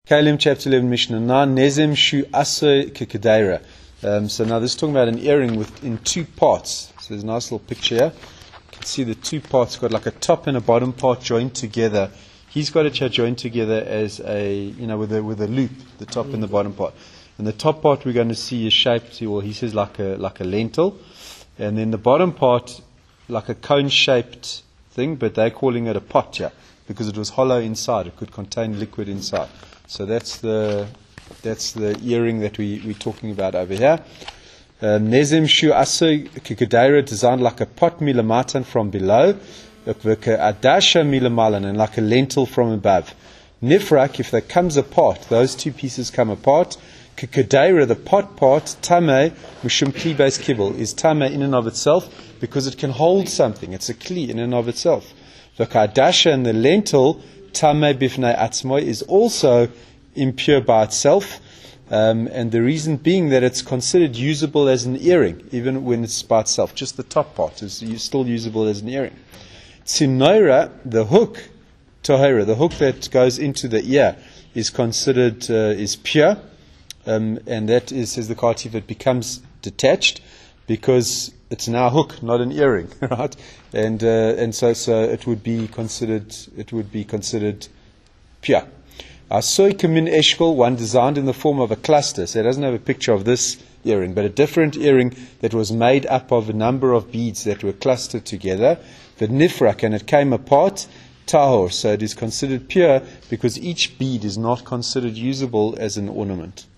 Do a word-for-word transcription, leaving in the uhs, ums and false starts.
Kalim chapter eleven, Mishnah nine, Nezem Shu Aso Kikedaira. Um, so now this is talking about an earring with in two parts. So there's a nice little picture here. You can see the two parts got like a top and a bottom part joined together. He's got it joined together as a, you know, with a with a loop, the top and the bottom part. And the top part we're going to see is shaped, well, he says like a like a lentil, and then the bottom part like a cone-shaped thing, but they're calling it a pot here because it was hollow inside. It could contain liquid inside. So that's the that's the earring that we we're talking about over here. Nezem Shu Aso Kikedaira, designed like a pot milamatan from below, adasha milamalan, and like a lentil from above. Nifrak, if that comes apart, those two pieces come apart. Kikedaira, the pot part, tame mishum kli beis kibble, is tame in and of itself because it can hold something. It's a kli in and of itself. The adasha and the lentil, tame bifnei atzmoi, is also impure by itself, um, and the reason being that it's considered usable as an earring, even when it's by itself. Just the top part is still usable as an earring. Tzinoira, the hook, tohera, the hook that goes into the ear, is considered uh, is pure, um, and that is, says the Kativ, it becomes detached because it's now a hook, not an earring, right? And uh, and so so it would be considered it would be considered pure. Asoy kamin eshkol, one designed in the form of a cluster. So it doesn't have a picture of this earring, but a different earring that was made up of a number of beads that were clustered together. The nifrak, and it came apart. Tahor, so it is considered pure because each bead is not considered usable as an ornament.